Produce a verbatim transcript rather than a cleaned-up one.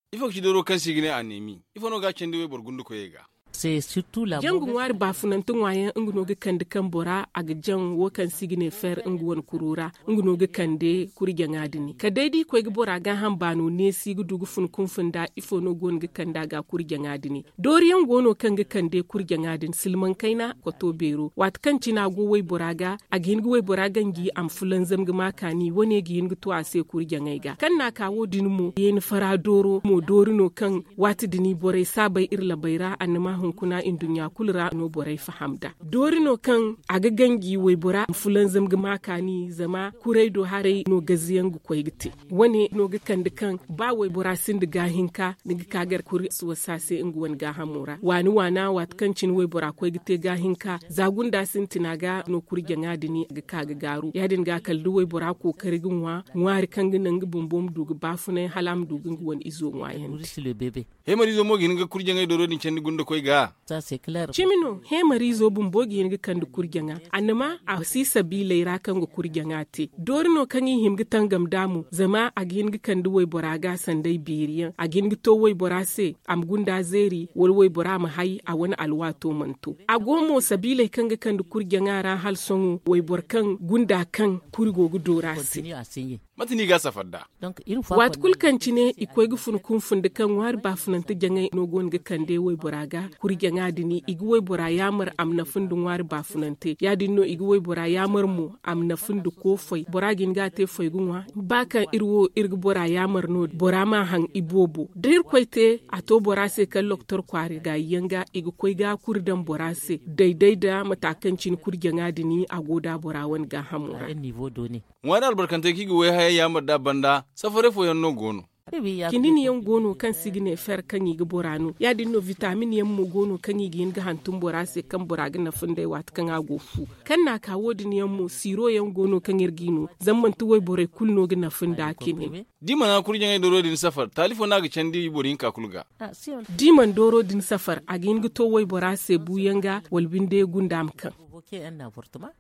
ifo ki doro kan sigine anemi ifo no ga kende we borgundu ko yega c'est surtout la jangu ngwar bafunantu ngwayen nguno ge kande kambora aga jan wo kan sigine fer ngwon kurura nguno ge kande kuri jangadini kadedi ko ge bora ga hambano ne sigu dugu fun kunfunda ifo no gon ge kanda ga kuri jangadini doriyan gono kan ge kande kuri jangadin silman kaina ko to bero wat kan cina go wai boraga agin go wai boraga ngi am fulan zamga makani wone gi yin to ase kuri jangaiga kan na kawo dinmu yen fara doro mo dorino kan wati dini bore sabai irla baira annama kuna in dunya kulra no borai fahamda dorino kan aga gangi wai bora fulan zamga makani zama kurai do hare no gaziyan gu koygite wani no ga kan kan ba wai bora sin diga hinka diga kagar kuri su wasase ingwan ga hamura wani wana wat kancin wai bora koygite ga hinka zagunda sin tinaga no kuri janga dini ga kaga garu yadin ga kaldu wai bora ko karigin wa ngwari kan ginan ga bumbum duga bafune halam dugin wan izo ngwayen le bébé he marizo mo gin ga kuri janga doro ni cendi gunda koyga ça c'est clair chimino he marizo bumbogi yin ga kan kuri janga annama a si sabile ra kan ga kuri janga te dorino kan yi himga tangam damu zama a gin ga kan wai bora ga sandai biriyan a gin ga to wai bora se am gunda zeri wal wai bora ma hai a wani alwato manto a gomo sabile kan ga kan kuri janga ra hal songu wai bor kan gunda kan kuri gogu dora se matini ga safadda donc une fois wat kulkan cine ikoy gu fun kun fun de kan war ba fun ta janga no gon ga kan de wai boraga kuri janga dini igi wai bora yamar am na fun dun war ba fun te ya dinno igi wai bora yamar mu am na fun du ko foi boragin ga te foi gunwa ba kan irwo irgi bora yamar no bora ma han ibobo dir koyte ato bora se kan doktor kwari ga yanga igi koy ga kuri dan bora se daidai da matakan cin kuri janga dini a goda bora wan ga hamura un niveau donné wani albarkante kigi we haya yamar da banda safare fo yanno gono kinini yan gono kan sigine fer kan yi boranu ya dinno vitamin yan mu gono kan yi gin ga hantun borase kan boraga na funde wat kan agofu kan na kawo din yan mu siro yan gono kan yirgino zamman tuwai bore kulno ga na funda kini dima na kurje ngai doro din safar talifo na ga candi borin ka kulga diman doro din safar a gin ga to wai borase buyanga walbinde gundam kan